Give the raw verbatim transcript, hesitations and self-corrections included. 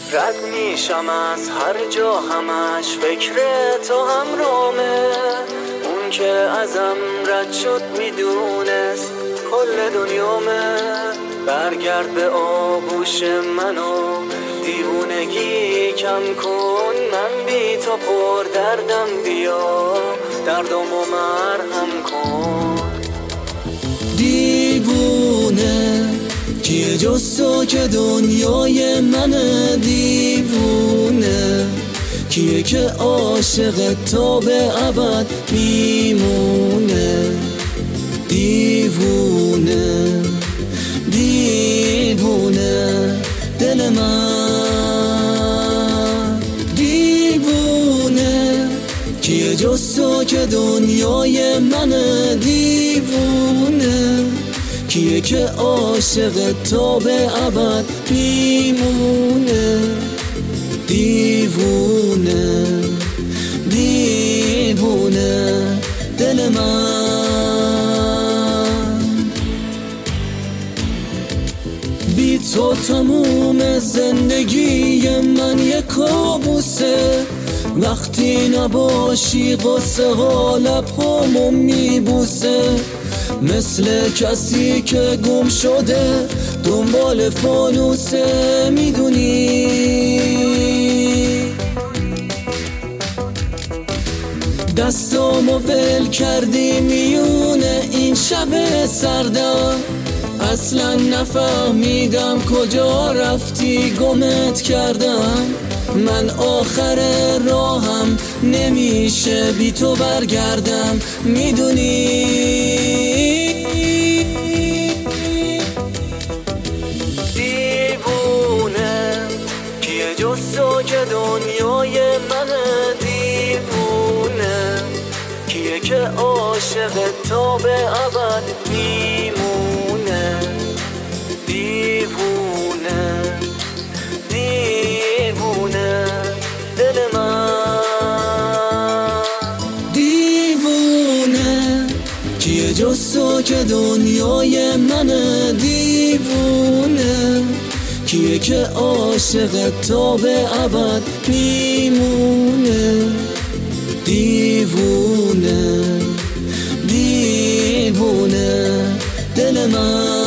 رد میشم از هر جا همش فکر تو همرامه. اون که ازم رد شد میدونست کل دنیامه. برگرد به آغوش منو دیوونگی کم کن. من بی تو پر دردم، بیا دردمو مرهم کن. دیوونه کیه جز تو که دنیای منه؟ دیوونه کیه که عاشق تا به ابد میمونه؟ دیوونه دیوونه دل من. دیوونه کیه جز تو که دنیای منه؟ دیوونه کیه که عاشق تا به ابد میمونه؟ دیوونه دیوونه دل من. بی تو تموم زندگی من یک کابوسه. وقتی نباشی قصه ها لبهامو میبوسه. مثل کسی که گم شده دنبال فانوسه. میدونی دستامو ول کردی میونه این شب سردم. اصلا نفهمیدم کجا رفتی، گمت کردم. من آخر راهم نمیشه بی تو برگردم. میدونی دیوونه کیه جز تو که دنیای منه؟ دیوونه کیه که عاشق تا به ابد میمونه؟ دیوونه دیوونه دل من. دیوونه کیه جز تو که دنیای منه؟ دیوونه کیه که عاشق تا به ابد میمونه؟ دیوونه دیوونه دل من.